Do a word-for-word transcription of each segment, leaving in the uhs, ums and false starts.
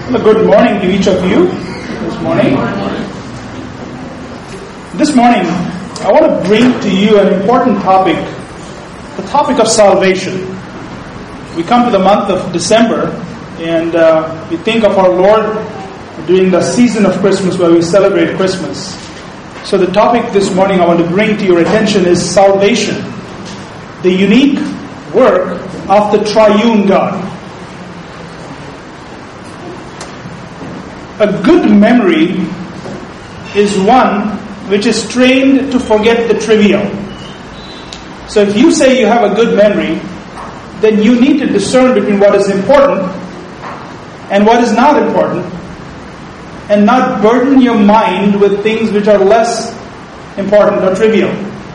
Well, good morning to each of you this morning. This morning, I want to bring to you an important topic, the topic of salvation. We come to the month of December, and uh, we think of our Lord during the season of Christmas where we celebrate Christmas. So the topic this morning I want to bring to your attention is salvation, the unique work of the triune God. A good memory is one which is trained to forget the trivial. So if you say you have a good memory, then you need to discern between what is important and what is not important, and not burden your mind with things which are less important or trivial.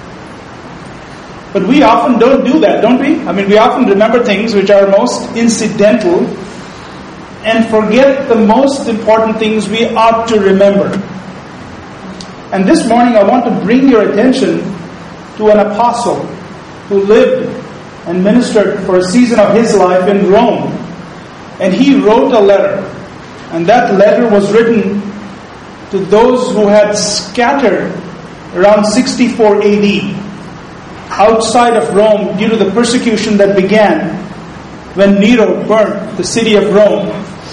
But we often don't do that, don't we? I mean, we often remember things which are most incidental and forget the most important things we ought to remember. And this morning I want to bring your attention to an apostle who lived and ministered for a season of his life in Rome. And he wrote a letter. And that letter was written to those who had scattered around sixty-four A D outside of Rome due to the persecution that began when Nero burnt the city of Rome.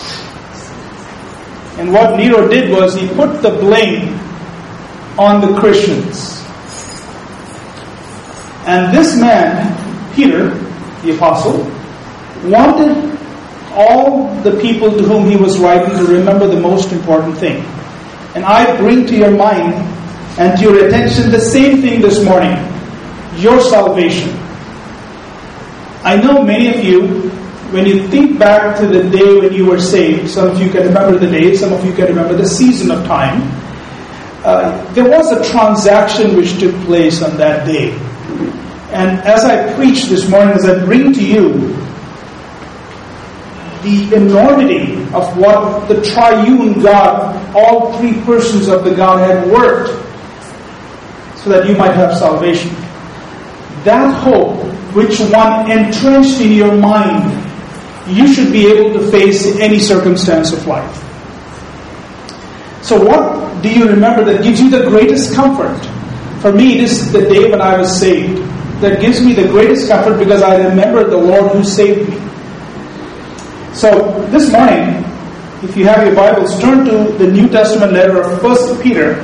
And what Nero did was he put the blame on the Christians. And this man, Peter, the apostle, wanted all the people to whom he was writing to remember the most important thing. And I bring to your mind and to your attention the same thing this morning: your salvation. I know many of you, when you think back to the day when you were saved, some of you can remember the day, some of you can remember the season of time. Uh, there was a transaction which took place on that day. And as I preach this morning, as I bring to you the enormity of what the triune God, all three persons of the Godhead, worked so that you might have salvation. That hope which one entrenched in your mind, you should be able to face in any circumstance of life. So what do you remember that gives you the greatest comfort? For me, this is the day when I was saved. That gives me the greatest comfort because I remember the Lord who saved me. So this morning, if you have your Bibles, turn to the New Testament letter of First Peter.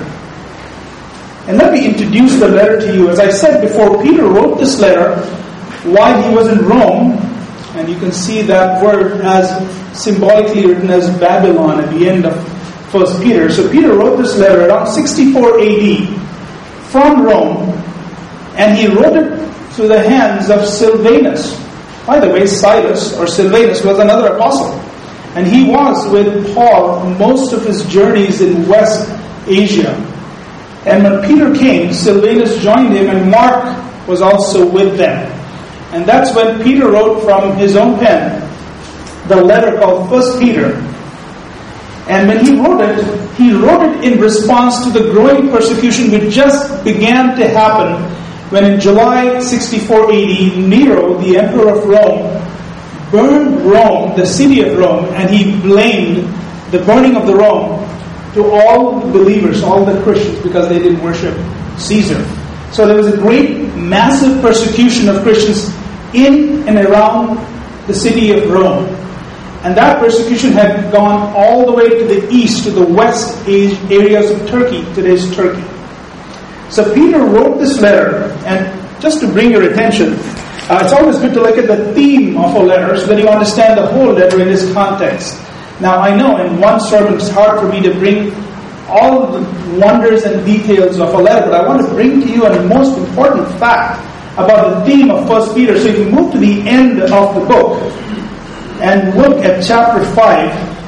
And let me introduce the letter to you. As I said before, Peter wrote this letter while he was in Rome. And you can see that word as symbolically written as Babylon at the end of First Peter. So Peter wrote this letter around sixty-four A D from Rome. And he wrote it through the hands of Silvanus. By the way, Silas or Silvanus was another apostle. And he was with Paul most of his journeys in West Asia. And when Peter came, Silvanus joined him, and Mark was also with them. And that's when Peter wrote from his own pen the letter called First Peter. And when he wrote it, he wrote it in response to the growing persecution which just began to happen when in July sixty-four A D, Nero, the emperor of Rome, burned Rome, the city of Rome, and he blamed the burning of the Rome to all believers, all the Christians, because they didn't worship Caesar. So there was a great, massive persecution of Christians in and around the city of Rome. And that persecution had gone all the way to the east, to the west areas of Turkey, today's Turkey. So Peter wrote this letter, and just to bring your attention, uh, it's always good to look at the theme of a letter so that you understand the whole letter in its context. Now I know in one sermon it's hard for me to bring all of the wonders and details of a letter, but I want to bring to you a most important fact about the theme of First Peter. So if you move to the end of the book and look at chapter five,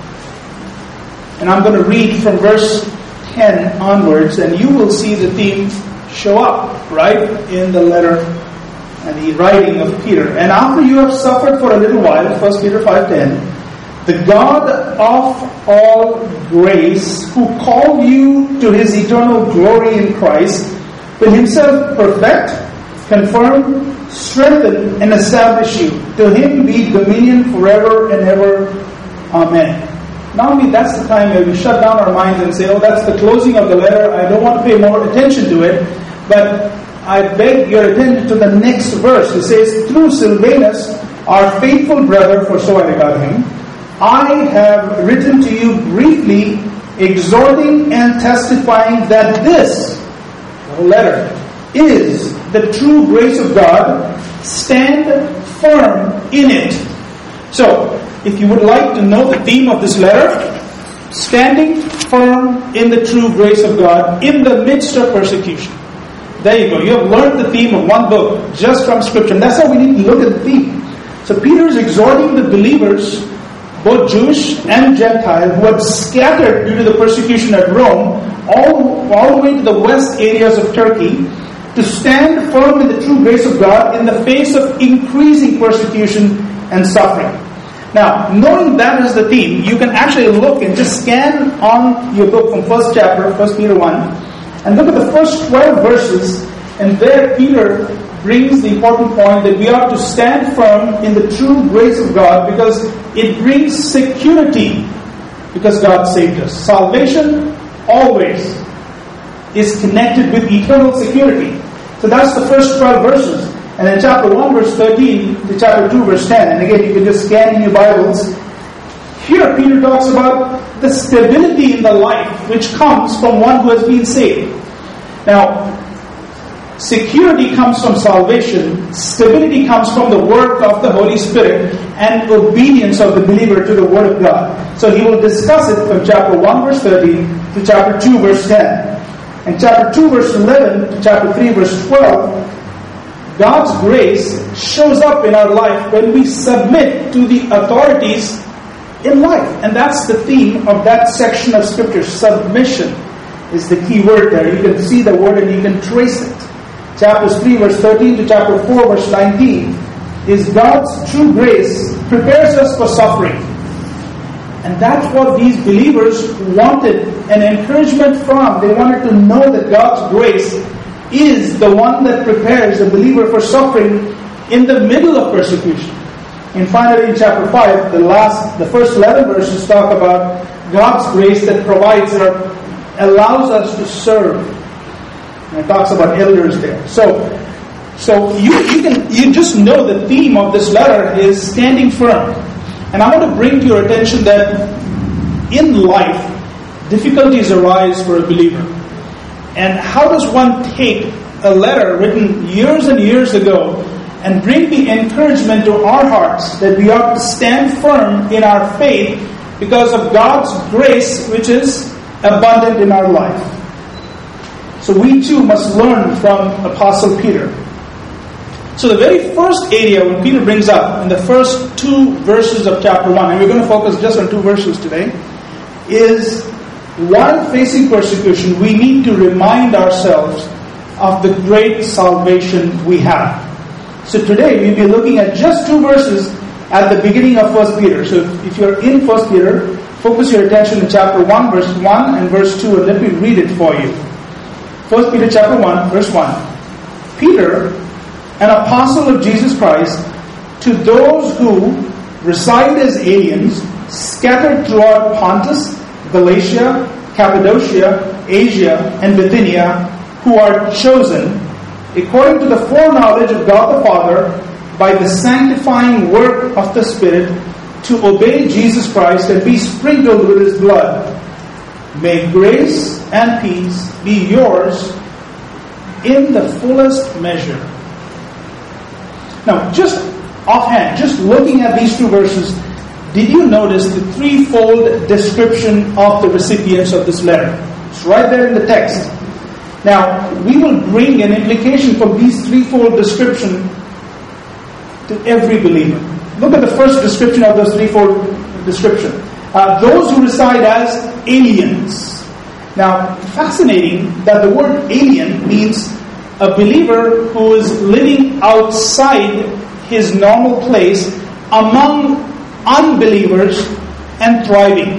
and I'm going to read from verse ten onwards, and you will see the theme show up right in the letter and the writing of Peter. And after you have suffered for a little while, First Peter five ten, the God of all grace, who called you to his eternal glory in Christ, will himself perfect, confirm, strengthen, and establish you. To him be dominion forever and ever. Amen. Normally that's the time where we shut down our minds and say, oh, that's the closing of the letter, I don't want to pay more attention to it. But I beg your attention to the next verse. It says, through Silvanus, our faithful brother, for so I regard him, I have written to you briefly, exhorting and testifying that this letter is the true grace of God. Stand firm in it. So, if you would like to know the theme of this letter, standing firm in the true grace of God in the midst of persecution. There you go. You have learned the theme of one book just from Scripture. And that's how we need to look at the theme. So Peter is exhorting the believers, both Jewish and Gentile, who had scattered due to the persecution at Rome, all, all the way to the west areas of Turkey, to stand firm in the true grace of God in the face of increasing persecution and suffering. Now, knowing that is the theme, you can actually look and just scan on your book from first chapter, First Peter one, and look at the first twelve verses, and there Peter brings the important point that we are to stand firm in the true grace of God because it brings security because God saved us. Salvation always is connected with eternal security. So that's the first twelve verses. And then chapter one verse thirteen to chapter two verse ten. And again, you can just scan in your Bibles. Here Peter talks about the stability in the life which comes from one who has been saved. Now, security comes from salvation. Stability comes from the work of the Holy Spirit and obedience of the believer to the Word of God. So he will discuss it from chapter one verse thirteen to chapter two verse ten. And chapter two verse eleven to chapter three verse twelve, God's grace shows up in our life when we submit to the authorities in life. And that's the theme of that section of Scripture. Submission is the key word there. You can see the word and you can trace it. Chapters three verse thirteen to chapter four verse nineteen is God's true grace prepares us for suffering. And that's what these believers wanted an encouragement from. They wanted to know that God's grace is the one that prepares the believer for suffering in the middle of persecution. And finally in chapter five, the last, the first eleven verses talk about God's grace that provides or allows us to serve. And it talks about elders there. So, so you, you can you just know the theme of this letter is standing firm. And I want to bring to your attention that in life, difficulties arise for a believer. And how does one take a letter written years and years ago and bring the encouragement to our hearts that we ought to stand firm in our faith because of God's grace which is abundant in our life? So we too must learn from Apostle Peter. So the very first area when Peter brings up in the first two verses of chapter one, and we're going to focus just on two verses today, is while facing persecution, we need to remind ourselves of the great salvation we have. So today we'll be looking at just two verses at the beginning of First Peter. So if you're in First Peter, focus your attention in chapter one, verse one and verse two, and let me read it for you. First Peter chapter one, verse one. Peter, an apostle of Jesus Christ, to those who reside as aliens, scattered throughout Pontus, Galatia, Cappadocia, Asia, and Bithynia, who are chosen, according to the foreknowledge of God the Father, by the sanctifying work of the Spirit, to obey Jesus Christ and be sprinkled with His blood. May grace and peace be yours in the fullest measure. Now, just offhand, just looking at these two verses, did you notice the threefold description of the recipients of this letter? It's right there in the text. Now, we will bring an implication from these threefold description to every believer. Look at the first description of this threefold description. Uh, those who reside as aliens. Now, fascinating that the word alien means a believer who is living outside his normal place among unbelievers and thriving.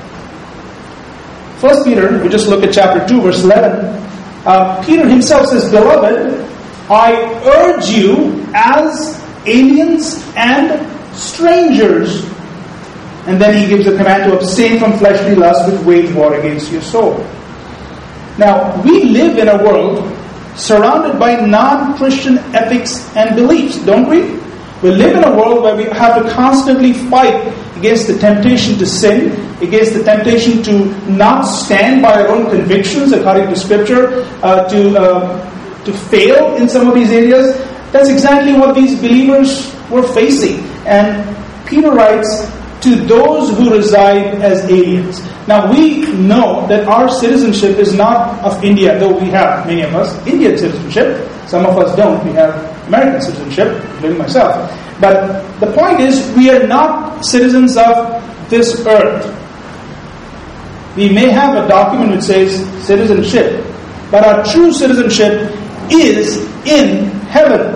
First Peter, we just look at chapter two, verse eleven. Uh, Peter himself says, "Beloved, I urge you as aliens and strangers And then he gives a command to abstain from fleshly lust which wage war against your soul. Now, we live in a world surrounded by non-Christian ethics and beliefs, don't we? We live in a world where we have to constantly fight against the temptation to sin, against the temptation to not stand by our own convictions according to Scripture, uh, to uh, to fail in some of these areas. That's exactly what these believers were facing. And Peter writes, to those who reside as aliens. Now we know that our citizenship is not of India, though we have, many of us, Indian citizenship. Some of us don't. We have American citizenship, including myself. But the point is, we are not citizens of this earth. We may have a document which says citizenship, but our true citizenship is in heaven.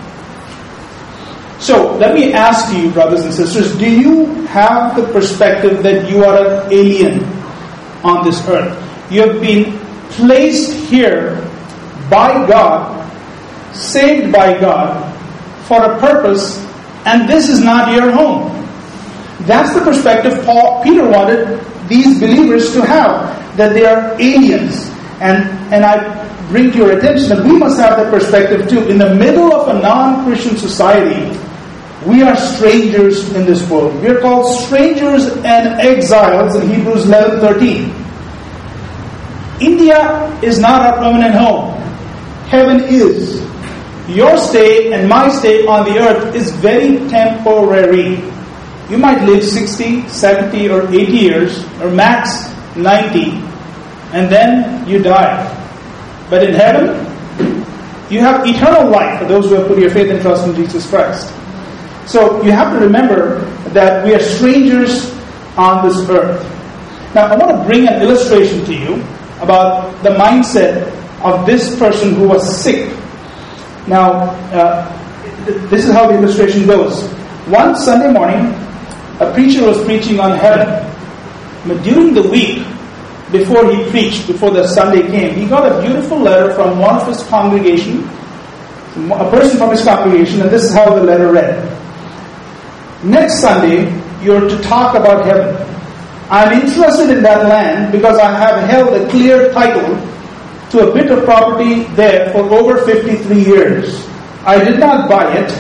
So, let me ask you, brothers and sisters, do you have the perspective that you are an alien on this earth? You have been placed here by God, saved by God, for a purpose, and this is not your home. That's the perspective Paul, Peter wanted these believers to have, that they are aliens. And, and I bring to your attention that we must have that perspective too. In the middle of a non-Christian society, we are strangers in this world. We are called strangers and exiles in Hebrews eleven thirteen. India is not our permanent home. Heaven is. Your stay and my stay on the earth is very temporary. You might live sixty, seventy, or eighty years, or max ninety, and then you die. But in heaven, you have eternal life for those who have put your faith and trust in Jesus Christ. So you have to remember that we are strangers on this earth. Now I want to bring an illustration to you about the mindset of this person who was sick. Now, uh, this is how the illustration goes. One Sunday morning, a preacher was preaching on heaven. But during the week, before he preached, before the Sunday came, he got a beautiful letter from one of his congregation, a person from his congregation, and this is how the letter read. Next Sunday, you're to talk about heaven. I'm interested in that land because I have held a clear title to a bit of property there for over fifty-three years. I did not buy it.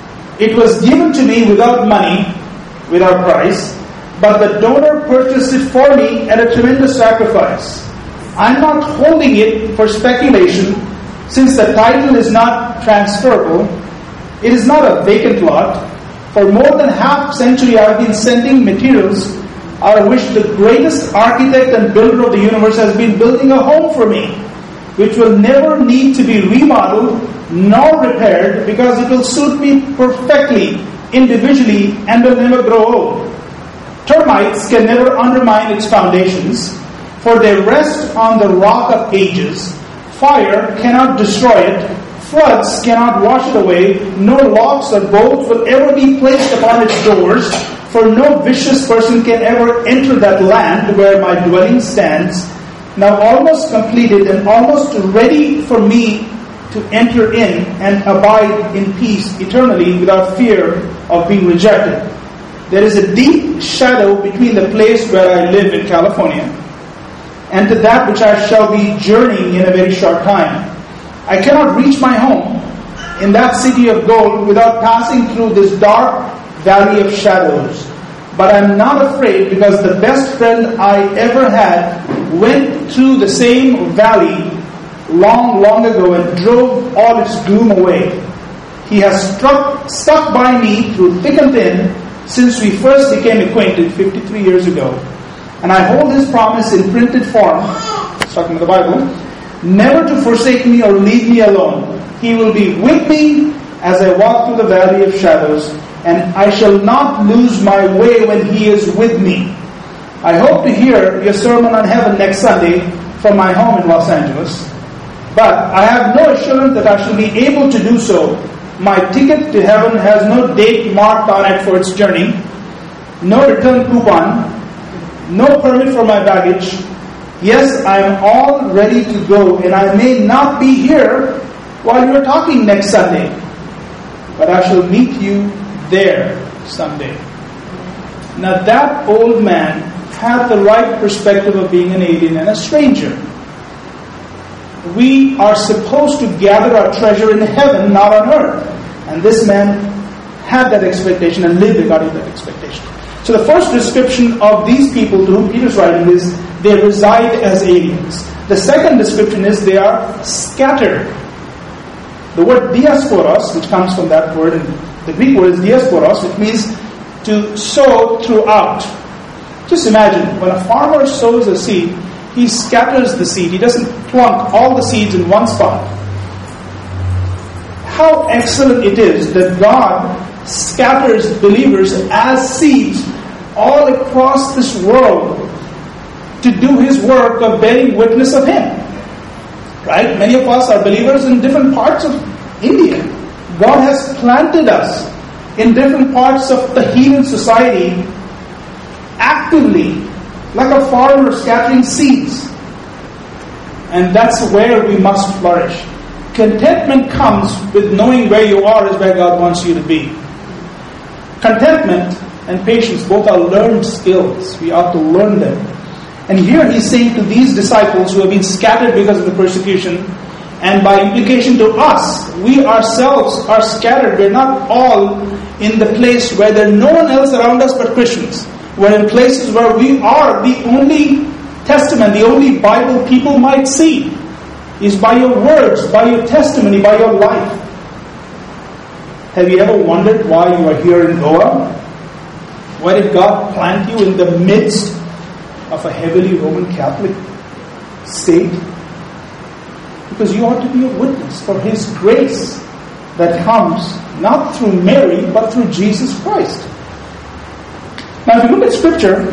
It was given to me without money, without price, but the donor purchased it for me at a tremendous sacrifice. I'm not holding it for speculation since the title is not transferable. It is not a vacant lot. For more than half century I've been sending materials out of which the greatest architect and builder of the universe has been building a home for me, which will never need to be remodeled nor repaired because it will suit me perfectly, individually, and will never grow old. Termites can never undermine its foundations, for they rest on the rock of ages. Fire cannot destroy it. Floods cannot wash it away. No locks or bolts will ever be placed upon its doors, for no vicious person can ever enter that land where my dwelling stands, now almost completed and almost ready for me to enter in and abide in peace eternally without fear of being rejected. There is a deep shadow between the place where I live in California and to that which I shall be journeying in a very short time. I cannot reach my home in that city of gold without passing through this dark valley of shadows. But I'm not afraid because the best friend I ever had went through the same valley long, long ago and drove all its gloom away. He has struck, stuck by me through thick and thin since we first became acquainted fifty-three years ago. And I hold his promise in printed form, stuck in the Bible, never to forsake me or leave me alone. He will be with me as I walk through the valley of shadows, and I shall not lose my way when He is with me. I hope to hear your sermon on heaven next Sunday from my home in Los Angeles, but I have no assurance that I shall be able to do so. My ticket to heaven has no date marked on it for its journey, no return coupon, no permit for my baggage. Yes, I am all ready to go, and I may not be here while you are talking next Sunday, but I shall meet you there someday. Now that old man had the right perspective of being an alien and a stranger. We are supposed to gather our treasure in heaven, not on earth. And this man had that expectation and lived according to that expectation. So the first description of these people to whom Peter's writing is they reside as aliens. The second description is they are scattered. The word diasporos, which comes from that word, and the Greek word is diasporos, which means to sow throughout. Just imagine, when a farmer sows a seed, he scatters the seed. He doesn't plunk all the seeds in one spot. How excellent it is that God scatters believers as seeds all across this world to do His work of bearing witness of Him. Right? Many of us are believers in different parts of India. God has planted us in different parts of the heathen society actively, like a farmer scattering seeds. And that's where we must flourish. Contentment comes with knowing where you are is where God wants you to be. Contentment and patience both are learned skills. We ought to learn them. And here he's saying to these disciples who have been scattered because of the persecution, and by implication to us, we ourselves are scattered. We're not all in the place where there's no one else around us but Christians. We're in places where we are the only testament, the only Bible people might see is by your words, by your testimony, by your life. Have you ever wondered why you are here in Goa? Why did God plant you in the midst of a heavily Roman Catholic state? Because you ought to be a witness for His grace that comes not through Mary, but through Jesus Christ. Now, if you look at Scripture,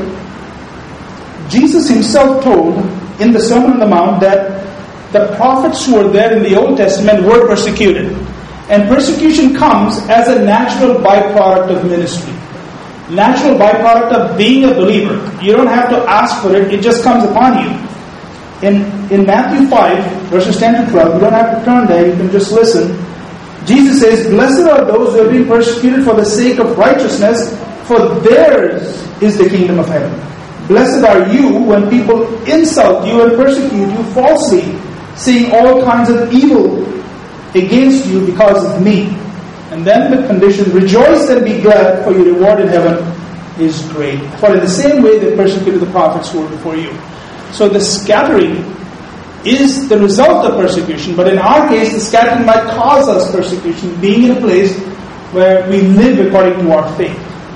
Jesus Himself told in the Sermon on the Mount that the prophets who were there in the Old Testament were persecuted. And persecution comes as a natural byproduct of ministry. Natural byproduct of being a believer. You don't have to ask for it, it just comes upon you. In, in Matthew five, verses ten to twelve, you don't have to turn there, you can just listen. Jesus says, "Blessed are those who have been persecuted for the sake of righteousness, for theirs is the kingdom of heaven. Blessed are you when people insult you and persecute you falsely, saying all kinds of evil against you because of me." And then the condition, "Rejoice and be glad, for your reward in heaven is great. For in the same way they persecuted the prophets who were before you." So the scattering is the result of persecution, but in our case, the scattering might cause us persecution, being in a place where we live according to our faith.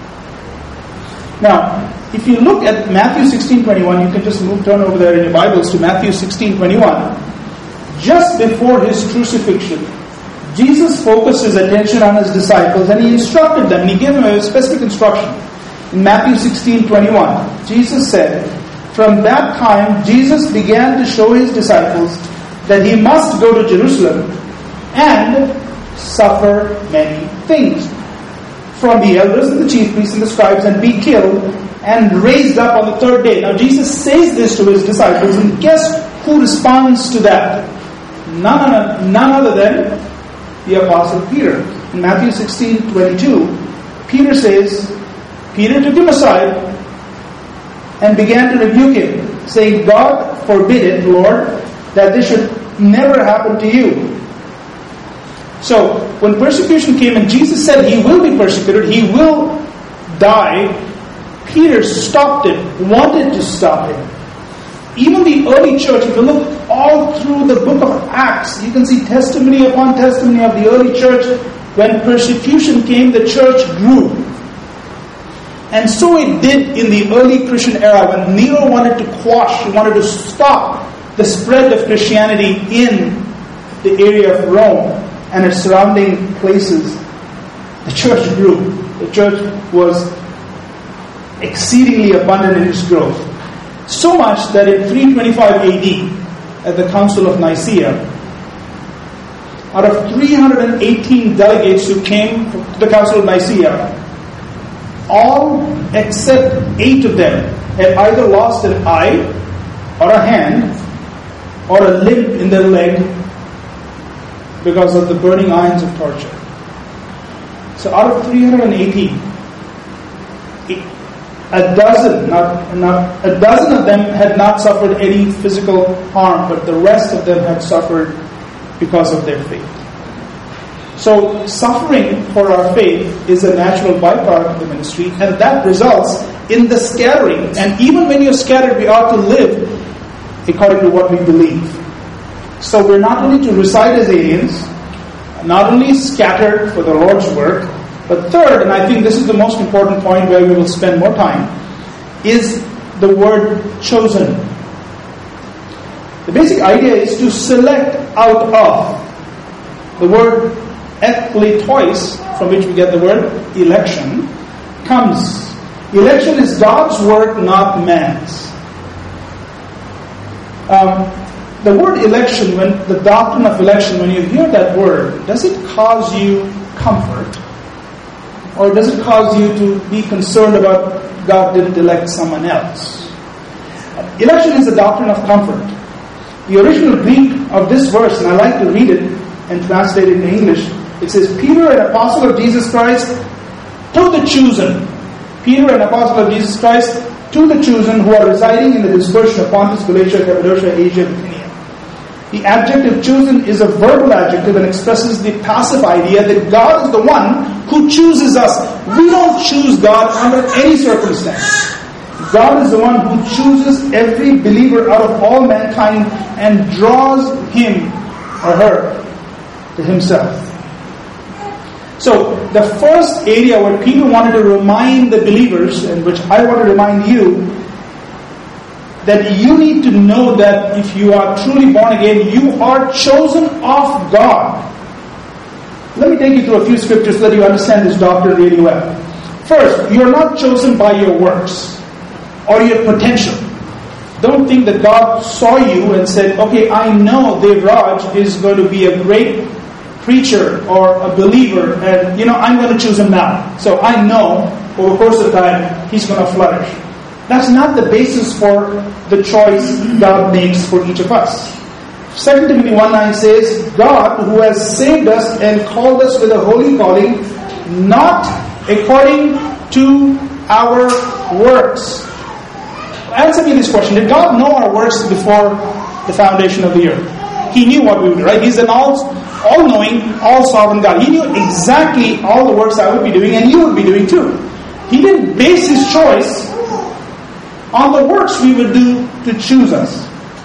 Now, if you look at Matthew sixteen twenty-one, you can just move, turn over there in your Bibles to Matthew sixteen twenty-one. Just before His crucifixion, Jesus focused His attention on His disciples and He instructed them, and He gave them a specific instruction. In Matthew sixteen twenty-one, Jesus said, "From that time, Jesus began to show His disciples that He must go to Jerusalem and suffer many things from the elders and the chief priests and the scribes, and be killed and raised up on the third day." Now Jesus says this to His disciples, and guess who responds to that? None, none other than the Apostle Peter. In Matthew sixteen twenty-two, Peter says, Peter took Him aside and began to rebuke Him, saying, "God forbid it, Lord, that this should never happen to you." So, when persecution came and Jesus said He will be persecuted, He will die, Peter stopped it, wanted to stop Him. Even the early church, if you look all through the book of Acts, you can see testimony upon testimony of the early church. When persecution came, the church grew. And so it did in the early Christian era. When Nero wanted to quash, he wanted to stop the spread of Christianity in the area of Rome and its surrounding places, the church grew. The church was exceedingly abundant in its growth. So much that in three twenty-five A D, at the Council of Nicaea, out of three hundred eighteen delegates who came to the Council of Nicaea, all except eight of them had either lost an eye or a hand or a limb in their leg because of the burning irons of torture. So out of three hundred eighteen, a dozen, not, not a dozen of them had not suffered any physical harm, but the rest of them had suffered because of their faith. So suffering for our faith is a natural byproduct of the ministry, and that results in the scattering. And even when you're scattered, we ought to live according to what we believe. So we're not only to reside as aliens, not only scattered for the Lord's work, but third, and I think this is the most important point where we will spend more time, is the word chosen. The basic idea is to select out of. The word ekletos, from which we get the word election, comes. Election is God's work, not man's. Um, the word election, when the doctrine of election, when you hear that word, does it cause you comfort? Or does it cause you to be concerned about God didn't elect someone else? Election is the doctrine of comfort. The original Greek of this verse, and I like to read it and translate it in English, it says, Peter, an apostle of Jesus Christ, to the chosen. Peter, an apostle of Jesus Christ, to the chosen who are residing in the dispersion of Pontus, Galatia, Cappadocia, Asia, Bithynia. The adjective chosen is a verbal adjective and expresses the passive idea that God is the one who chooses us. We don't choose God under any circumstance. God is the one who chooses every believer out of all mankind and draws him or her to himself. So, the first area where Peter wanted to remind the believers, and which I want to remind you, that you need to know that if you are truly born again, you are chosen of God. Let me take you through a few scriptures so that you understand this doctrine really well. First, you are not chosen by your works or your potential. Don't think that God saw you and said, okay, I know Dev Raj is going to be a great preacher or a believer, and you know, I'm going to choose him now. So I know over the course of time he's going to flourish. That's not the basis for the choice God makes for each of us. Second Timothy one nine says, God who has saved us and called us with a holy calling, not according to our works. Answer me this question. Did God know our works before the foundation of the earth? He knew what we would do, right? He's an all, all-knowing, all-sovereign God. He knew exactly all the works I would be doing and you would be doing too. He didn't base His choice on the works we would do to choose us.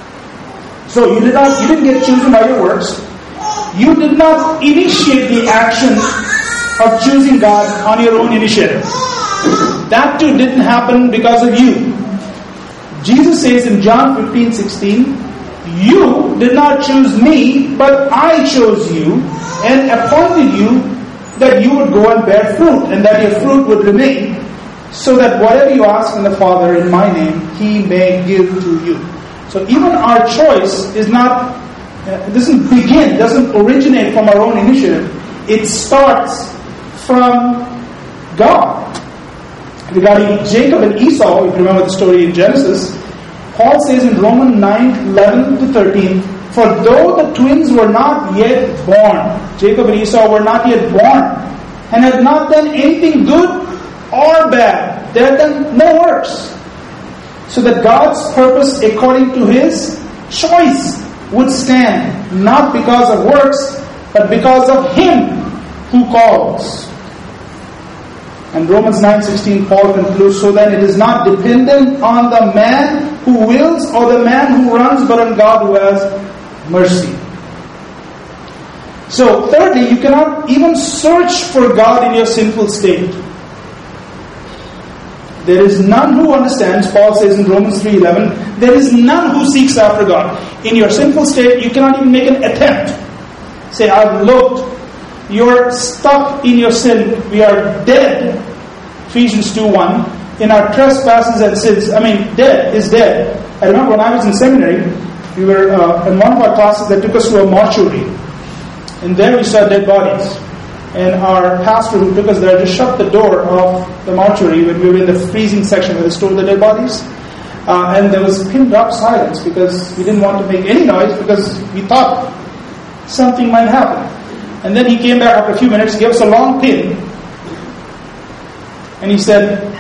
So you did not, you didn't get chosen by your works. You did not initiate the action of choosing God on your own initiative. That too didn't happen because of you. Jesus says in John fifteen sixteen, you did not choose me, but I chose you and appointed you that you would go and bear fruit, and that your fruit would remain, so that whatever you ask in the Father in my name, He may give to you. So even our choice is not, uh, doesn't begin, doesn't originate from our own initiative. It starts from God. Regarding Jacob and Esau, if you remember the story in Genesis, Paul says in Romans nine eleven to thirteen, for though the twins were not yet born, Jacob and Esau were not yet born, and had not done anything good or bad, they had done no works, so that God's purpose according to His choice would stand, not because of works, but because of Him who calls. And Romans nine sixteen, Paul concludes, so then it is not dependent on the man who wills or the man who runs, but on God who has mercy. So thirdly, you cannot even search for God in your sinful state. There is none who understands, Paul says in Romans three eleven, there is none who seeks after God. In your sinful state, you cannot even make an attempt. Say, I've looked. You're stuck in your sin. We are dead. Ephesians two one. In our trespasses and sins. I mean, dead is dead. I remember when I was in seminary, we were uh, in one of our classes that took us to a mortuary. And there we saw dead bodies. And our pastor who took us there just shut the door of the mortuary when we were in the freezing section where they stored the dead bodies. Uh, and there was pin drop silence because we didn't want to make any noise because we thought something might happen. And then he came back after a few minutes, gave us a long pin. And he said,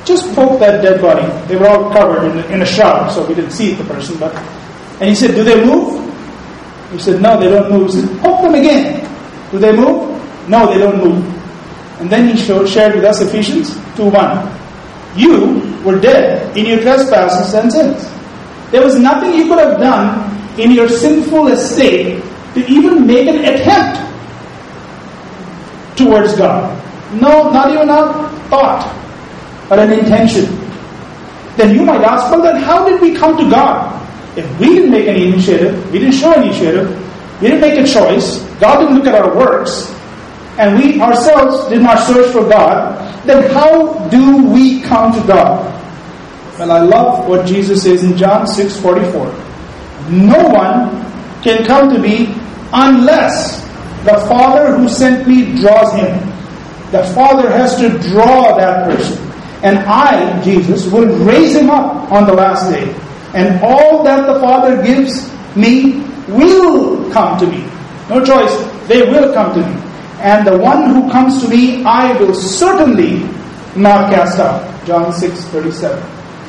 just poke that dead body. They were all covered in, in a shroud, so we didn't see the person. But and he said, do they move? He said, no, they don't move. He said, poke them again. Do they move? No, they don't move. And then he showed, shared with us Ephesians two one. You were dead in your trespasses and sins. There was nothing you could have done in your sinful estate to even make an attempt towards God. No, not even a thought, but an intention. Then you might ask, well, then how did we come to God? If we didn't make any initiative, we didn't show initiative, we didn't make a choice, God didn't look at our works, and we ourselves did not search for God, then how do we come to God? Well, I love what Jesus says in John six forty-four. No one can come to me unless the Father who sent me draws him. The Father has to draw that person. And I, Jesus, will raise him up on the last day. And all that the Father gives me will come to me. No choice. They will come to me. And the one who comes to me, I will certainly not cast out. John six thirty-seven.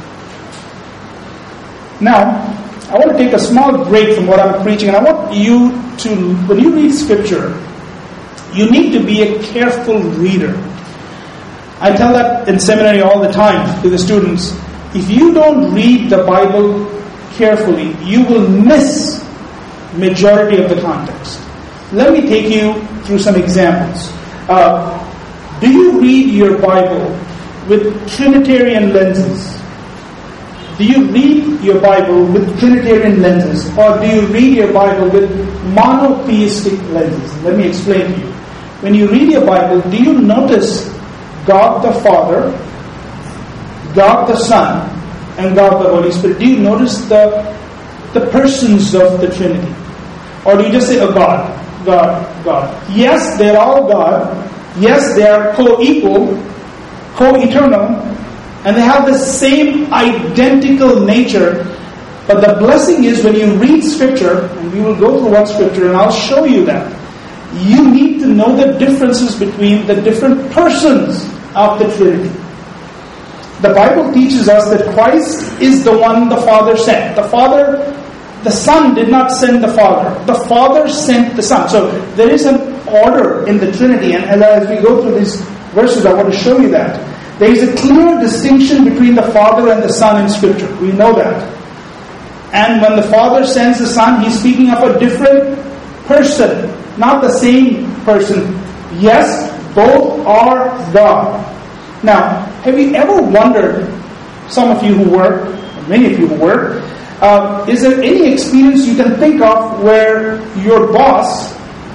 Now, I want to take a small break from what I'm preaching, and I want you to, when you read Scripture, you need to be a careful reader. I tell that in seminary all the time to the students. If you don't read the Bible carefully, you will miss majority of the context. Let me take you through some examples. Uh, do you read your Bible with Trinitarian lenses? Do you read your Bible with Trinitarian lenses? Or do you read your Bible with monotheistic lenses? Let me explain to you. When you read your Bible, do you notice God the Father, God the Son, and God the Holy Spirit? Do you notice the, the persons of the Trinity? Or do you just say, oh God, God, God? Yes, they're all God. Yes, they are co-equal, co-eternal, and they have the same identical nature. But the blessing is when you read Scripture, and we will go through one Scripture, and I'll show you that, you need to know the differences between the different persons of the Trinity. The Bible teaches us that Christ is the one the Father sent. The Father, the Son did not send the Father. The Father sent the Son. So there is an order in the Trinity, and as we go through these verses, I want to show you that. There is a clear distinction between the Father and the Son in Scripture. We know that. And when the Father sends the Son, He's speaking of a different person, not the same person. Yes, both are God. Now, have you ever wondered, some of you who work, many of you who work, uh, is there any experience you can think of where your boss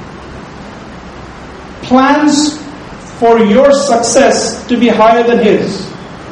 plans for your success to be higher than his?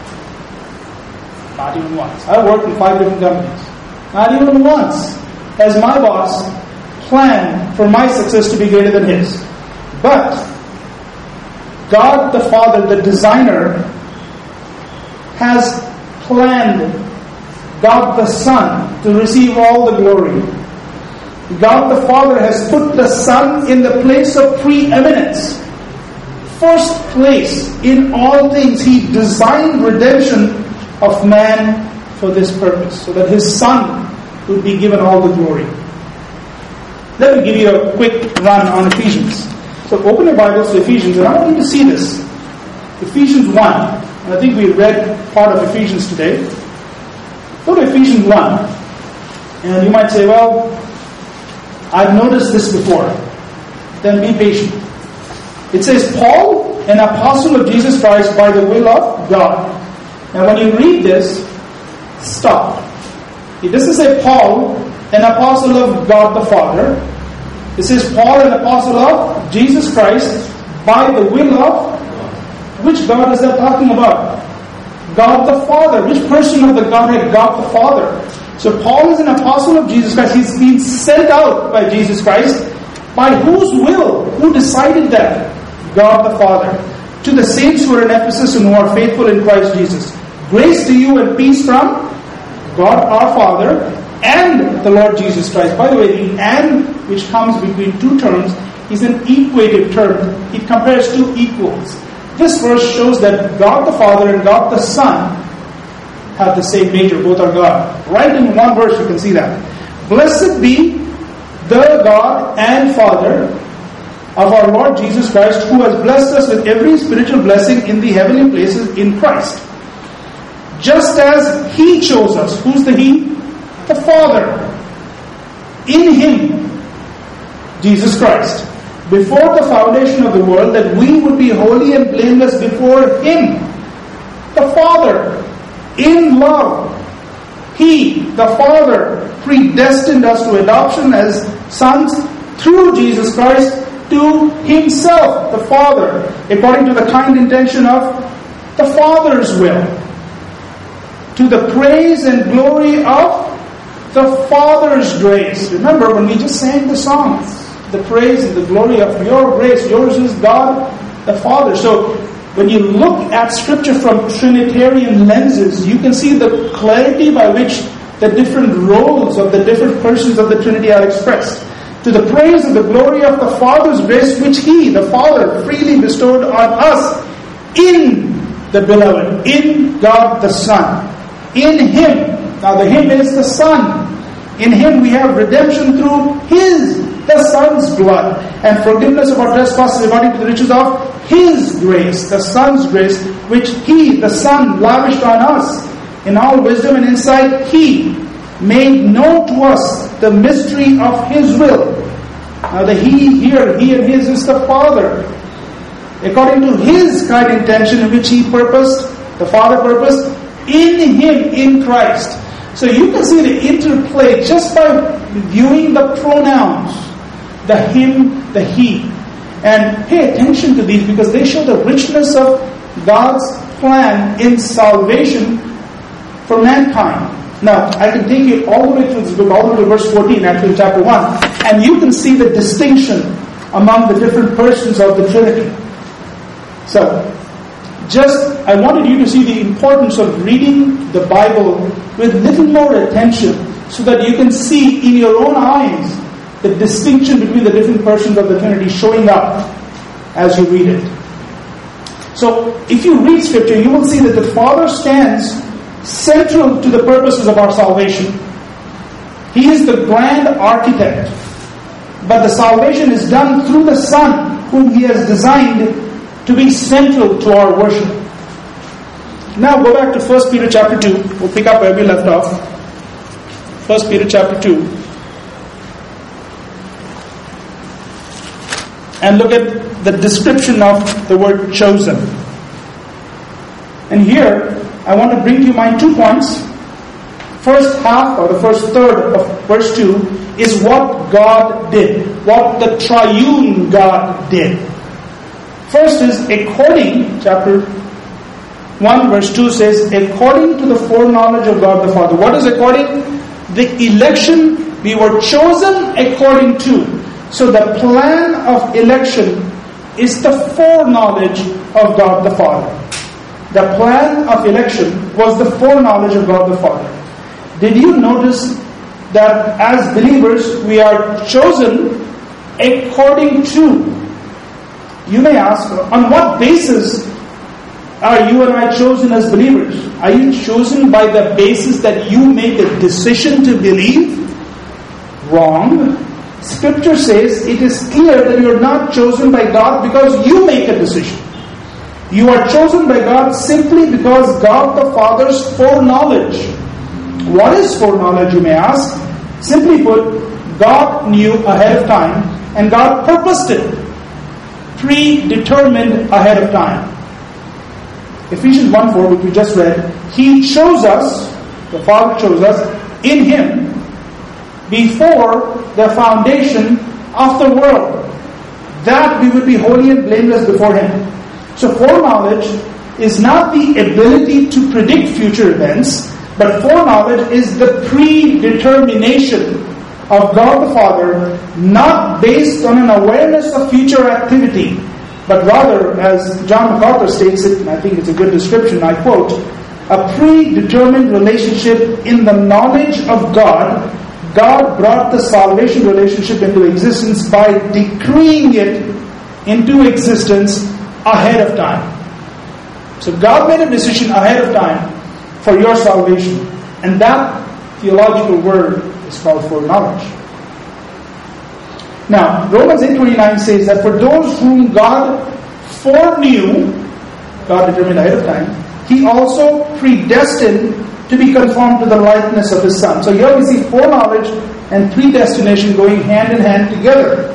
Not even once. I worked in five different companies. Not even once has my boss planned for my success to be greater than his. But God the Father, the designer, has planned God the Son to receive all the glory. God the Father has put the Son in the place of preeminence. First place in all things. He designed redemption of man for this purpose, so that His Son would be given all the glory. Let me give you a quick run on Ephesians. So open your Bibles to Ephesians, and I want you to see this. Ephesians one. And I think we read part of Ephesians today. Go to Ephesians one. And you might say, well, I've noticed this before. Then be patient. It says, Paul, an apostle of Jesus Christ by the will of God. Now when you read this, stop. It doesn't say Paul, an apostle of God the Father. It says Paul, an apostle of Jesus Christ by the will of... Which God is that talking about? God the Father. Which person of the Godhead? God the Father. So Paul is an apostle of Jesus Christ. He's been sent out by Jesus Christ. By whose will? Who decided that? God the Father. To the saints who are in Ephesus and who are faithful in Christ Jesus. Grace to you and peace from God our Father and the Lord Jesus Christ. By the way, the and, which comes between two terms, is an equative term. It compares two equals. This verse shows that God the Father and God the Son have the same nature. Both are God. Right in one verse you can see that. Blessed be the God and Father of our Lord Jesus Christ, who has blessed us with every spiritual blessing in the heavenly places in Christ. Just as He chose us. Who's the He? The Father. In Him, Jesus Christ, before the foundation of the world, that we would be holy and blameless before Him, the Father, in love. He, the Father, predestined us to adoption as sons through Jesus Christ to Himself, the Father, according to the kind intention of the Father's will, to the praise and glory of the Father's grace. Remember when we just sang the songs, the praise and the glory of your grace. Yours is God the Father. So when you look at Scripture from Trinitarian lenses, you can see the clarity by which the different roles of the different persons of the Trinity are expressed. To the praise and the glory of the Father's grace, which He, the Father, freely bestowed on us in the Beloved, in God the Son. In Him. Now the Him is the Son. In Him we have redemption through His, the Son's blood, and forgiveness of our trespasses according to the riches of His grace, the Son's grace, which He, the Son, lavished on us. In all wisdom and insight, He made known to us the mystery of His will. Now the He here, He and His is the Father. According to His kind intention in which He purposed, the Father purposed, in Him, in Christ. So you can see the interplay just by viewing the pronouns. The Him, the He. And pay attention to these because they show the richness of God's plan in salvation for mankind. Now, I can take you all the way through this book, all the way to verse fourteen, actually chapter one, and you can see the distinction among the different persons of the Trinity. So, just, I wanted you to see the importance of reading the Bible with little more attention so that you can see in your own eyes the distinction between the different persons of the Trinity showing up as you read it. So, if you read Scripture, you will see that the Father stands central to the purposes of our salvation. He is the grand architect. But the salvation is done through the Son, whom He has designed to be central to our worship. Now go back to First Peter chapter two. We'll pick up where we left off. First Peter chapter two. And look at the description of the word chosen. And here, I want to bring to you my two points. First half, or the first third of verse two, is what God did. What the triune God did. First is according, chapter one verse two says, according to the foreknowledge of God the Father. What is according? The election, we were chosen according to. So the plan of election is the foreknowledge of God the Father. The plan of election was the foreknowledge of God the Father. Did you notice that as believers we are chosen according to? You may ask, on what basis are you and I chosen as believers? Are you chosen by the basis that you make a decision to believe? Wrong. Scripture says it is clear that you are not chosen by God because you make a decision. You are chosen by God simply because God the Father's foreknowledge. What is foreknowledge, you may ask? Simply put, God knew ahead of time and God purposed it. Predetermined ahead of time. Ephesians one four, which we just read, He chose us, the Father chose us, in Him, before the foundation of the world, that we would be holy and blameless before Him. So foreknowledge is not the ability to predict future events, but foreknowledge is the predetermination of God the Father, not based on an awareness of future activity, but rather, as John MacArthur states it, and I think it's a good description, I quote, a predetermined relationship in the knowledge of God. God brought the salvation relationship into existence by decreeing it into existence ahead of time. So God made a decision ahead of time for your salvation. And that theological word is called foreknowledge. Now, Romans eight twenty-nine says that for those whom God foreknew, God determined ahead of time, He also predestined to be conformed to the likeness of His Son. So here we see foreknowledge and predestination going hand in hand together.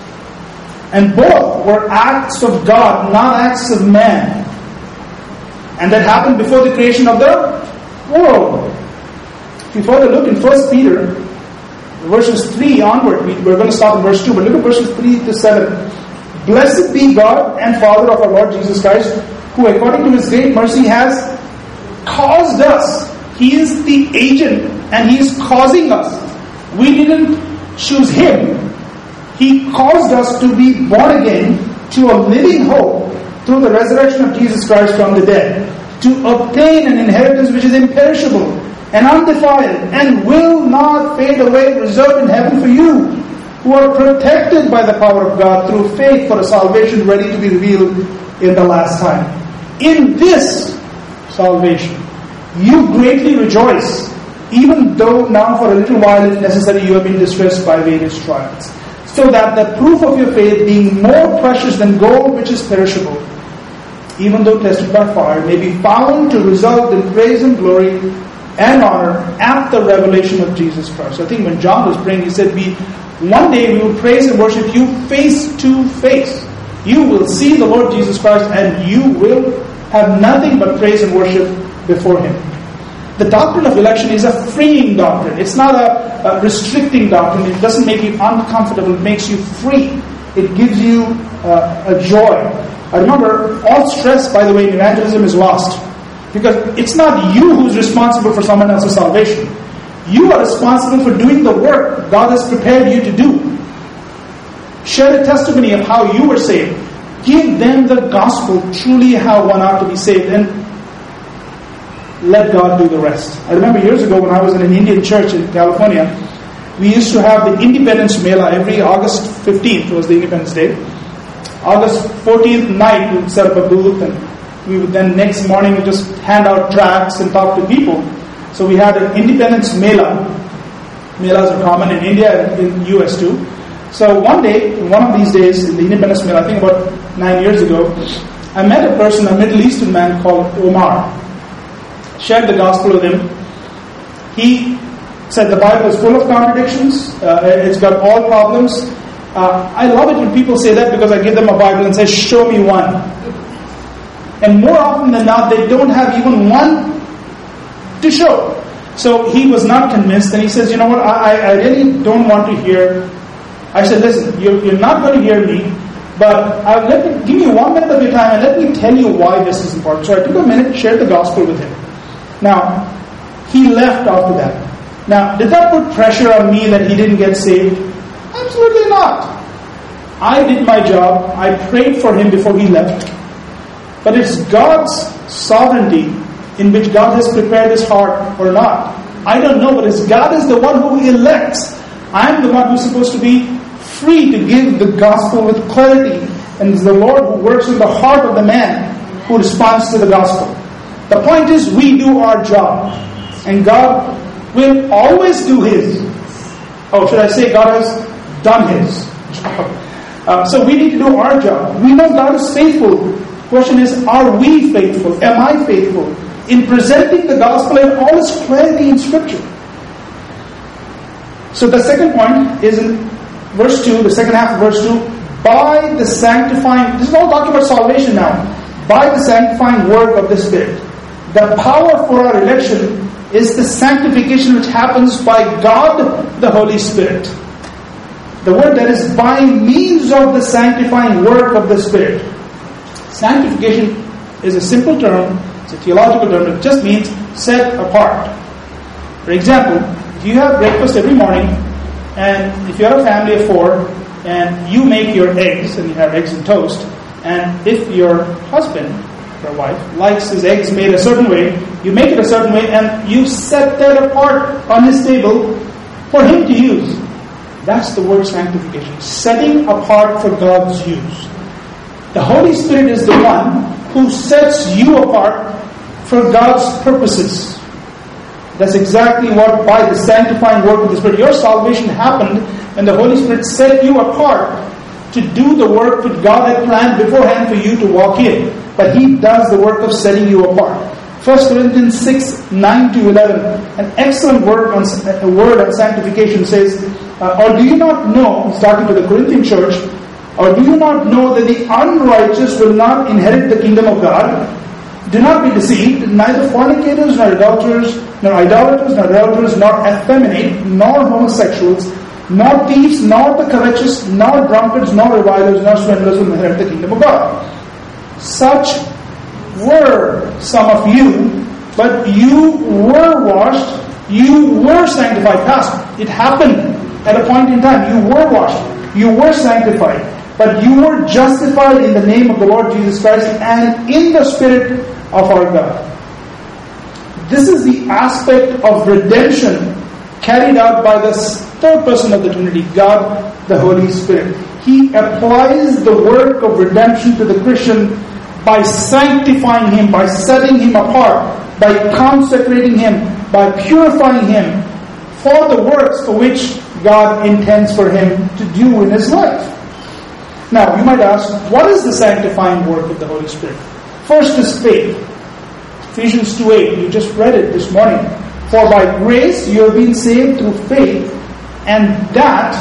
And both were acts of God, not acts of man. And that happened before the creation of the world. If you further look in First Peter, verses three onward, we're going to stop in verse two, but look at verses three to seven. Blessed be God and Father of our Lord Jesus Christ, who according to His great mercy has caused us. He is the agent and He is causing us. We didn't choose Him. He caused us to be born again to a living hope through the resurrection of Jesus Christ from the dead, to obtain an inheritance which is imperishable and undefiled and will not fade away, reserved in heaven for you, who are protected by the power of God through faith for a salvation ready to be revealed in the last time. In this salvation, you greatly rejoice, even though now for a little while, if necessary, you have been distressed by various trials, so that the proof of your faith, being more precious than gold which is perishable, even though tested by fire, may be found to result in praise and glory and honor at the revelation of Jesus Christ. I think when John was praying, he said, "We one day we will praise and worship you face to face. You will see the Lord Jesus Christ and you will have nothing but praise and worship before Him." The doctrine of election is a freeing doctrine. It's not a, a restricting doctrine. It doesn't make you uncomfortable. It makes you free. It gives you uh, a joy. I remember, all stress, by the way, in evangelism is lost. Because it's not you who's responsible for someone else's salvation. You are responsible for doing the work God has prepared you to do. Share a testimony of how you were saved. Give them the gospel, truly how one ought to be saved, and let God do the rest. I remember years ago when I was in an Indian church in California, we used to have the Independence Mela every August fifteenth, was the Independence Day. August fourteenth night, we would set up a booth, and we would then next morning we just hand out tracts and talk to people. So we had an Independence Mela. Melas are common in India and in U S too. So one day, one of these days, in the Independence Mela, I think about nine years ago, I met a person, a Middle Eastern man called Omar. Shared the gospel with him. He said the Bible is full of contradictions. Uh, it's got all problems. Uh, I love it when people say that, because I give them a Bible and say, "Show me one." And more often than not, they don't have even one to show. So he was not convinced, and he says, "You know what, I, I really don't want to hear." I said, "Listen, you're, you're not going to hear me, but uh, let me, give me one minute of your time and let me tell you why this is important." So I took a minute, shared the gospel with him. Now, he left after that. Now, did that put pressure on me that he didn't get saved? Absolutely not. I did my job. I prayed for him before he left. But it's God's sovereignty in which God has prepared his heart or not. I don't know, but it's God is the one who elects. I'm the one who's supposed to be free to give the gospel with clarity. And it's the Lord who works in the heart of the man who responds to the gospel. The point is, we do our job. And God will always do His. Oh, should I say God has done His job? Uh, so we need to do our job. We know God is faithful. The question is, are we faithful? Am I faithful in presenting the gospel in all its clarity in Scripture? So the second point is in verse two, the second half of verse two, by the sanctifying, this is all talking about salvation now, by the sanctifying work of the Spirit. The power for our election is the sanctification which happens by God, the Holy Spirit. The word that is by means of the sanctifying work of the Spirit. Sanctification is a simple term, it's a theological term, it just means set apart. For example, if you have breakfast every morning, and if you have a family of four, and you make your eggs, and you have eggs and toast, and if your husband or wife likes his eggs made a certain way, you make it a certain way, and you set that apart on his table for him to use. That's the word sanctification. Setting apart for God's use. The Holy Spirit is the one who sets you apart for God's purposes. That's exactly what, by the sanctifying work of the Spirit, your salvation happened when the Holy Spirit set you apart to do the work that God had planned beforehand for you to walk in. But He does the work of setting you apart. First Corinthians six, nine to eleven, an excellent word on, a word on sanctification says, uh, or do you not know, he's talking to the Corinthian church, or do you not know that the unrighteous will not inherit the kingdom of God? Do not be deceived, neither fornicators, nor adulterers, nor idolaters, nor adulterers, nor effeminate, nor homosexuals, nor thieves, nor the covetous, nor drunkards, nor revilers, nor swindlers will inherit the kingdom of God. Such were some of you, but you were washed, you were sanctified. Past. It happened at a point in time. You were washed, you were sanctified, but you were justified in the name of the Lord Jesus Christ and in the Spirit of our God. This is the aspect of redemption carried out by the third person of the Trinity, God the Holy Spirit. He applies the work of redemption to the Christian by sanctifying him, by setting him apart, by consecrating him, by purifying him for the works for which God intends for him to do in his life. Now, you might ask, what is the sanctifying work of the Holy Spirit? First is faith. Ephesians two eight, you just read it this morning. For by grace you have been saved through faith, and that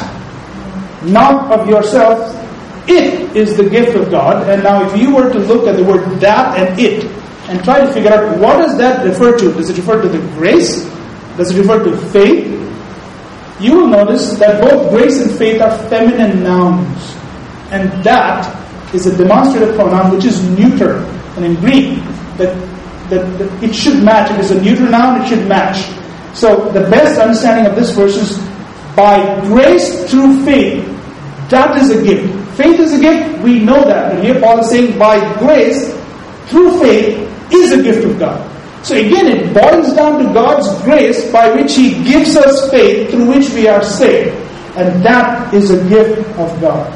not of yourself, it is the gift of God. And now if you were to look at the word that and it, and try to figure out what does that refer to? Does it refer to the grace? Does it refer to faith? You will notice that both grace and faith are feminine nouns. And that is a demonstrative pronoun which is neuter. And in Greek, that, that, that it should match. It is a neuter noun, it should match. So the best understanding of this verse is, by grace through faith, that is a gift. Faith is a gift, we know that. And here Paul is saying, by grace through faith is a gift of God. So again, it boils down to God's grace by which He gives us faith through which we are saved. And that is a gift of God.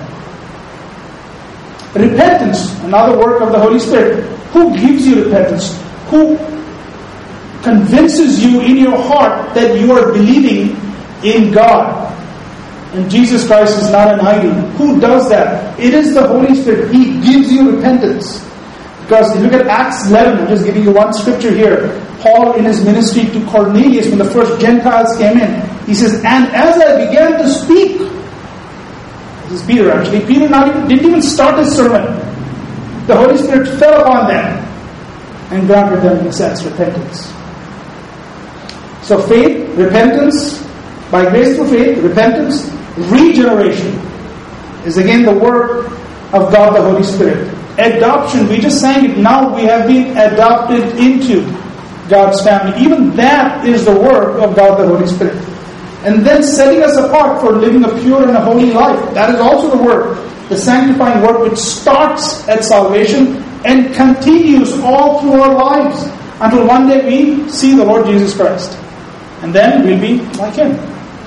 Repentance, another work of the Holy Spirit. Who gives you repentance? Who convinces you in your heart that you are believing in God? And Jesus Christ is not an idol. Who does that? It is the Holy Spirit. He gives you repentance. Because if you look at Acts eleven, I'm just giving you one scripture here. Paul in his ministry to Cornelius, when the first Gentiles came in, he says, and as I began to speak, this is Peter actually, Peter not even, didn't even start his sermon. The Holy Spirit fell upon them and granted them, in a sense, repentance. So faith, repentance, by grace through faith, repentance, regeneration is again the work of God the Holy Spirit. Adoption, we just sang it, now we have been adopted into God's family. Even that is the work of God the Holy Spirit. And then setting us apart for living a pure and a holy life. That is also the work, the sanctifying work which starts at salvation and continues all through our lives until one day we see the Lord Jesus Christ. And then we'll be like Him.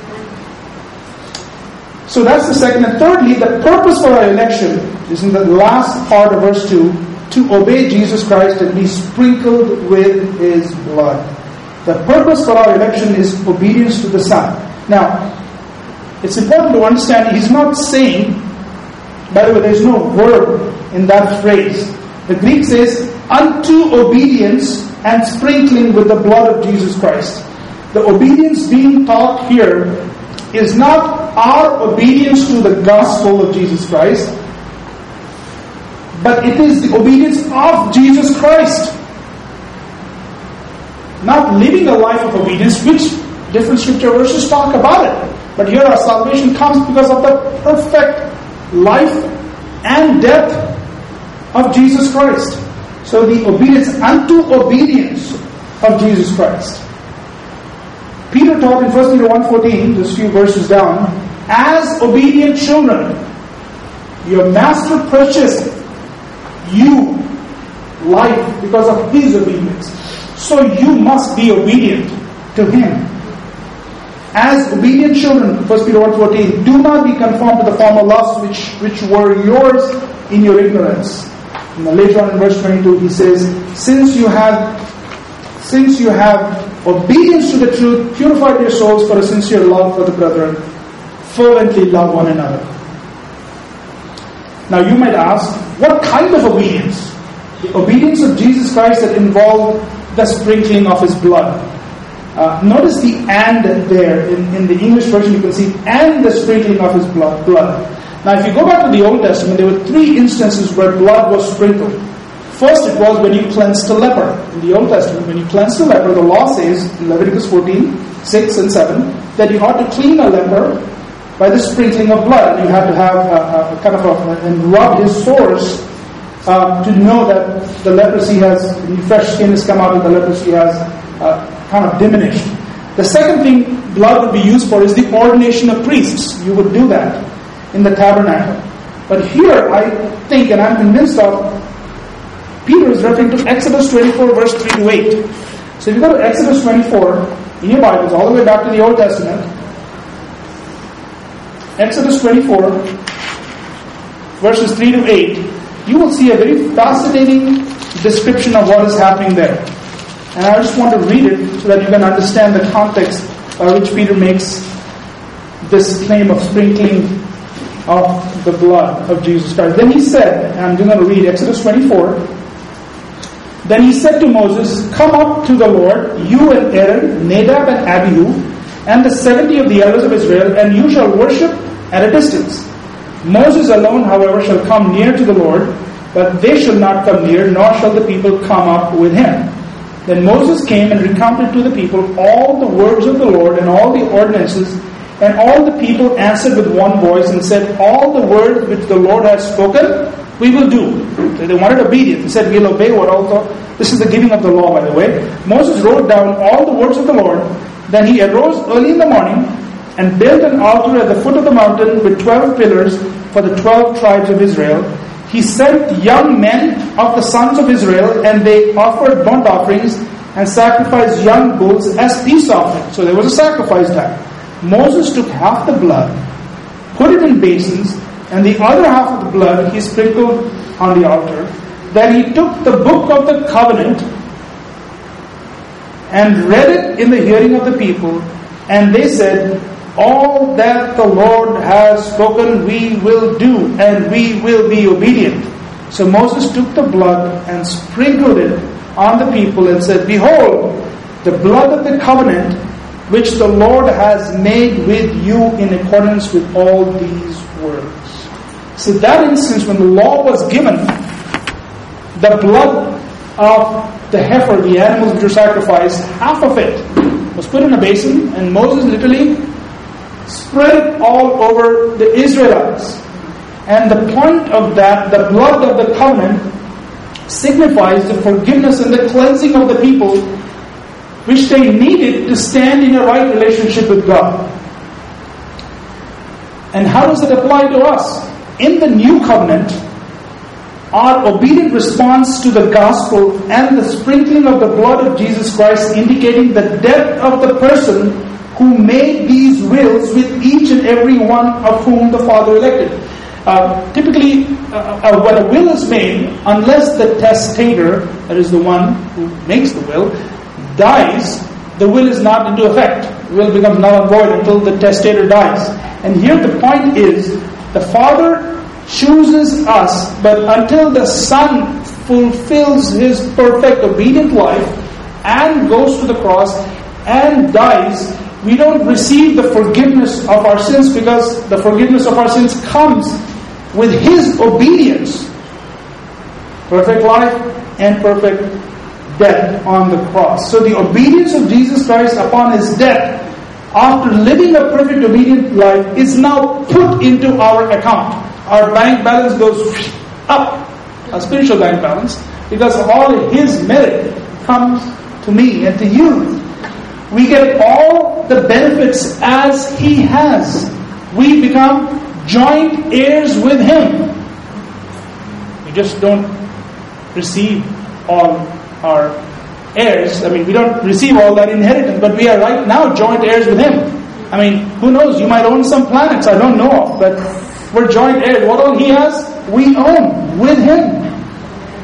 So that's the second. And thirdly, the purpose for our election is in the last part of verse two, to obey Jesus Christ and be sprinkled with His blood. The purpose for our election is obedience to the Son. Now, it's important to understand, He's not saying, by the way, there's no verb in that phrase. The Greek says, unto obedience and sprinkling with the blood of Jesus Christ. The obedience being taught here is not our obedience to the gospel of Jesus Christ, but it is the obedience of Jesus Christ. Not living a life of obedience, which different scripture verses talk about it. But here our salvation comes because of the perfect life and death of Jesus Christ. So the obedience unto obedience of Jesus Christ. Peter taught in First Peter one fourteen, just a few verses down, as obedient children, your master purchased you life because of His obedience. So you must be obedient to Him. As obedient children, First Peter one fourteen, do not be conformed to the former lusts which, which were yours in your ignorance. And later on in verse twenty-two, he says, Since you have since you have obedience to the truth, purified your souls for a sincere love for the brethren, fervently love one another. Now you might ask, what kind of obedience? The obedience of Jesus Christ that involved the sprinkling of His blood. Uh, notice the and there. In, in the English version you can see, and the sprinkling of His blood. blood. Now if you go back to the Old Testament, there were three instances where blood was sprinkled. First, it was when you cleansed a leper. In the Old Testament, when you cleansed a leper, the law says, in Leviticus fourteen, six and seven, that you ought to clean a leper by the sprinkling of blood. You had to have a, a kind of a, and rub his sores uh, to know that the leprosy has, the fresh skin has come out and the leprosy has uh, kind of diminished. The second thing blood would be used for is the ordination of priests. You would do that in the tabernacle. But here, I think, and I'm convinced of, Peter is referring to Exodus twenty-four, verse three to eight. So if you go to Exodus twenty-four, in your Bibles, all the way back to the Old Testament, Exodus twenty-four, verses three to eight, you will see a very fascinating description of what is happening there. And I just want to read it so that you can understand the context by which Peter makes this claim of sprinkling of the blood of Jesus Christ. Then he said, and I'm going to read Exodus twenty-four, Then he said to Moses, Come up to the Lord, you and Aaron, Nadab and Abihu, and the seventy of the elders of Israel, and you shall worship at a distance. Moses alone, however, shall come near to the Lord, but they shall not come near, nor shall the people come up with him. Then Moses came and recounted to the people all the words of the Lord and all the ordinances, and all the people answered with one voice and said, All the words which the Lord has spoken, we will do. So they wanted obedience. They said, we'll obey what also. This is the giving of the law, by the way. Moses wrote down all the words of the Lord. Then he arose early in the morning and built an altar at the foot of the mountain with twelve pillars for the twelve tribes of Israel. He sent young men of the sons of Israel, and they offered burnt offerings and sacrificed young bulls as peace offerings. So there was a sacrifice done. Moses took half the blood, put it in basins, and the other half of the blood he sprinkled on the altar. Then he took the book of the covenant and read it in the hearing of the people. And they said, All that the Lord has spoken we will do, and we will be obedient. So Moses took the blood and sprinkled it on the people and said, Behold, the blood of the covenant which the Lord has made with you in accordance with all these words. So that instance when the law was given, the blood of the heifer, the animals which were sacrificed, half of it was put in a basin, and Moses literally spread it all over the Israelites. And the point of that, the blood of the covenant, signifies the forgiveness and the cleansing of the people which they needed to stand in a right relationship with God. And how does it apply to us? In the new covenant, our obedient response to the gospel and the sprinkling of the blood of Jesus Christ, indicating the death of the person who made these wills with each and every one of whom the Father elected. Uh, typically, uh, uh, when a will is made, unless the testator, that is the one who makes the will, dies, the will is not into effect. The will becomes null and void until the testator dies. And here the point is, the Father chooses us, but until the Son fulfills His perfect obedient life and goes to the cross and dies, we don't receive the forgiveness of our sins, because the forgiveness of our sins comes with His obedience. Perfect life and perfect death on the cross. So the obedience of Jesus Christ upon His death, after living a perfect obedient life, is now put into our account. Our bank balance goes up, a spiritual bank balance, because all His merit comes to me and to you. We get all the benefits as He has. We become joint heirs with Him. We just don't receive all our heirs. I mean, we don't receive all that inheritance, but we are right now joint heirs with Him. I mean, who knows? You might own some planets I don't know of, but we're joint heirs. What all He has, we own with Him.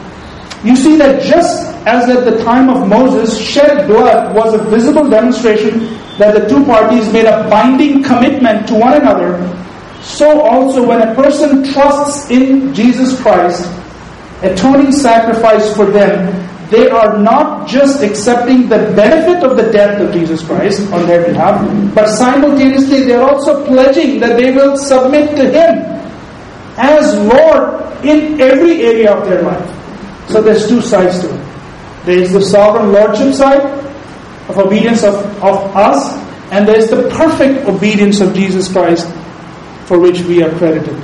you see that just as at the time of Moses, shed blood was a visible demonstration that the two parties made a binding commitment to one another, so also when a person trusts in Jesus Christ, atoning sacrifice for them, they are not just accepting the benefit of the death of Jesus Christ on their behalf, but simultaneously they are also pledging that they will submit to Him as Lord in every area of their life. So there's two sides to it. There is the sovereign lordship side of obedience of, of us, and there is the perfect obedience of Jesus Christ for which we are credited.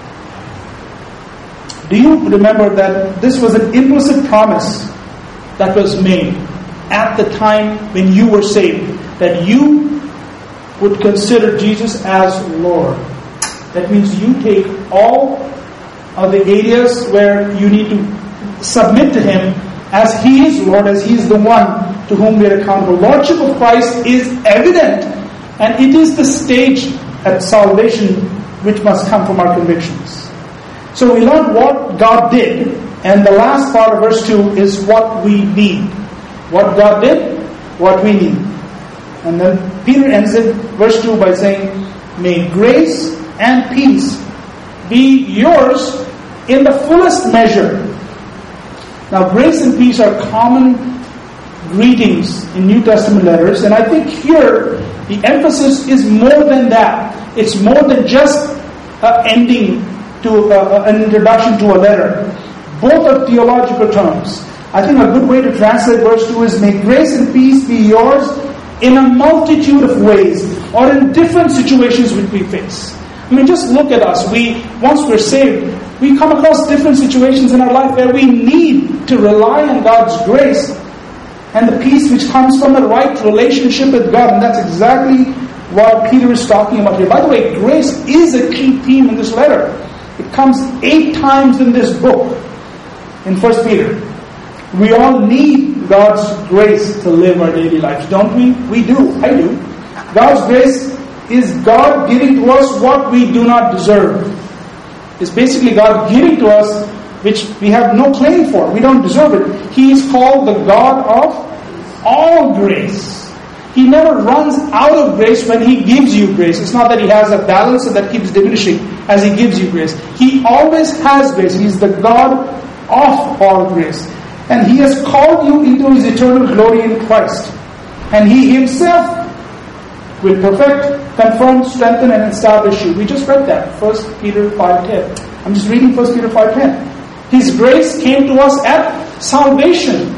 Do you remember that this was an implicit promise that was made at the time when you were saved, that you would consider Jesus as Lord? That means you take all of the areas where you need to submit to Him as He is Lord, as He is the one to whom we are accountable. Lordship of Christ is evident, and it is the stage at salvation which must come from our convictions. So we learned what God did, and the last part of verse two is what we need. What God did, what we need. And then Peter ends it, verse two, by saying, may grace and peace be yours in the fullest measure. Now, grace and peace are common greetings in New Testament letters, and I think here the emphasis is more than that. It's more than just an ending to uh, an introduction to a letter. Both are theological terms. I think a good way to translate verse two is, may grace and peace be yours in a multitude of ways, or in different situations which we face. I mean, just look at us. We, once we're saved, we come across different situations in our life where we need to rely on God's grace and the peace which comes from a right relationship with God. And that's exactly what Peter is talking about here. By the way, grace is a key theme in this letter. It comes eight times in this book, in First Peter. We all need God's grace to live our daily lives, don't we? We do. I do. God's grace is God giving to us what we do not deserve. It's basically God giving to us which we have no claim for. We don't deserve it. He is called the God of all grace. He never runs out of grace when He gives you grace. It's not that He has a balance that keeps diminishing as He gives you grace. He always has grace. He's the God of all grace. And He has called you into His eternal glory in Christ. And He Himself will perfect, confirm, strengthen, and establish you. We just read that, First Peter five ten. I'm just reading First Peter five ten. His grace came to us at salvation.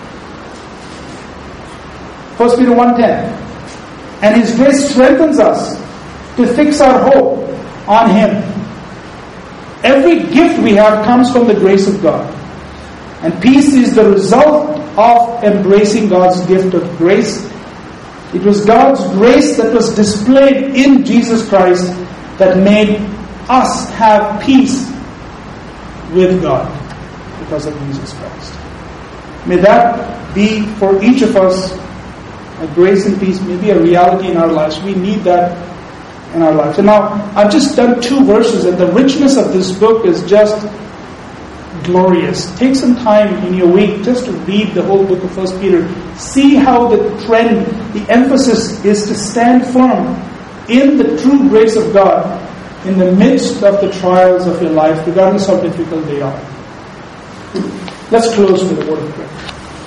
First Peter one ten. And His grace strengthens us to fix our hope on Him. Every gift we have comes from the grace of God. And peace is the result of embracing God's gift of grace. It was God's grace that was displayed in Jesus Christ that made us have peace with God because of Jesus Christ. May that be for each of us a grace and peace, may be a reality in our lives. We need that in our lives. And now, I've just done two verses, and the richness of this book is just glorious. Take some time in your week just to read the whole book of First Peter. See how the trend, the emphasis is to stand firm in the true grace of God in the midst of the trials of your life, regardless how difficult they are. Let's close with a word of prayer.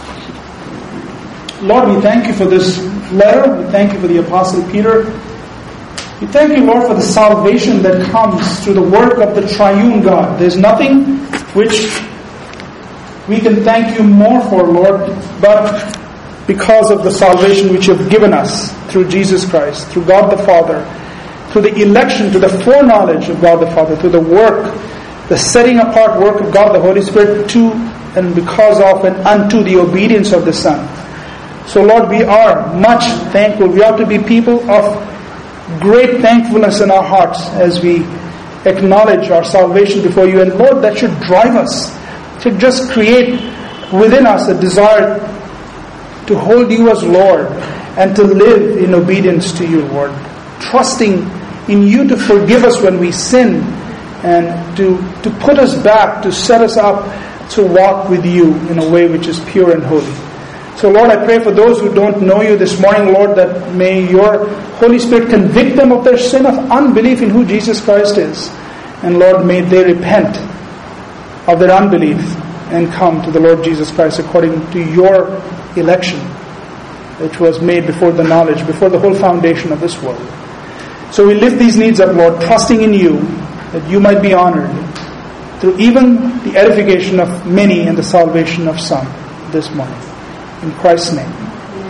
Lord, we thank You for this letter. We thank You for the Apostle Peter. We thank You, Lord, for the salvation that comes through the work of the triune God. There's nothing which we can thank You more for, Lord, but because of the salvation which You have given us through Jesus Christ, through God the Father, through the election, to the foreknowledge of God the Father, through the work, the setting apart work of God the Holy Spirit to and because of and unto the obedience of the Son. So, Lord, we are much thankful. We ought to be people of great thankfulness in our hearts as we acknowledge our salvation before You. And Lord, that should drive us, should just create within us a desire to hold You as Lord and to live in obedience to You, Lord. Trusting in You to forgive us when we sin and to, to put us back, to set us up to walk with you in a way which is pure and holy. So Lord, I pray for those who don't know you this morning, Lord, that may your Holy Spirit convict them of their sin of unbelief in who Jesus Christ is. And Lord, may they repent of their unbelief and come to the Lord Jesus Christ according to your election, which was made before the knowledge, before the whole foundation of this world. So we lift these needs up, Lord, trusting in you, that you might be honored through even the edification of many and the salvation of some this morning. In Christ's name.